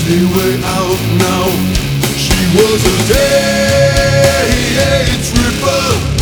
only way out now. She was a day tripper.